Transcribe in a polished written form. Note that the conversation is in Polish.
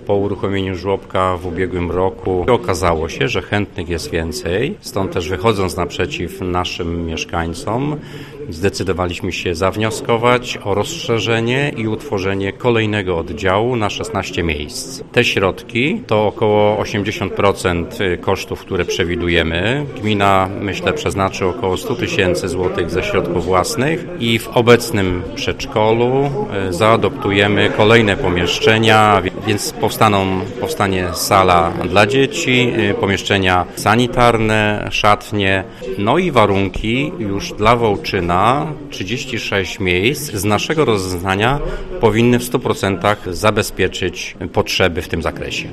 po uruchomieniu żłobka w ubiegłym roku. Okazało się, że chętnych jest więcej, stąd też wychodząc naprzeciw naszym mieszkańcom, zdecydowaliśmy się zawnioskować o rozszerzenie i utworzenie kolejnego oddziału na 16 miejsc. Te środki to około 80% kosztów, które przewidujemy. Gmina, myślę, przeznaczy około 100 000 złotych ze środków własnych i w obecnym przedszkolu zaadoptujemy kolejne pomieszczenia, więc powstanie sala dla dzieci, pomieszczenia sanitarne, szatnie, no i warunki już dla Wołczyna. 36 miejsc z naszego rozeznania powinny w 100% zabezpieczyć potrzeby w tym zakresie.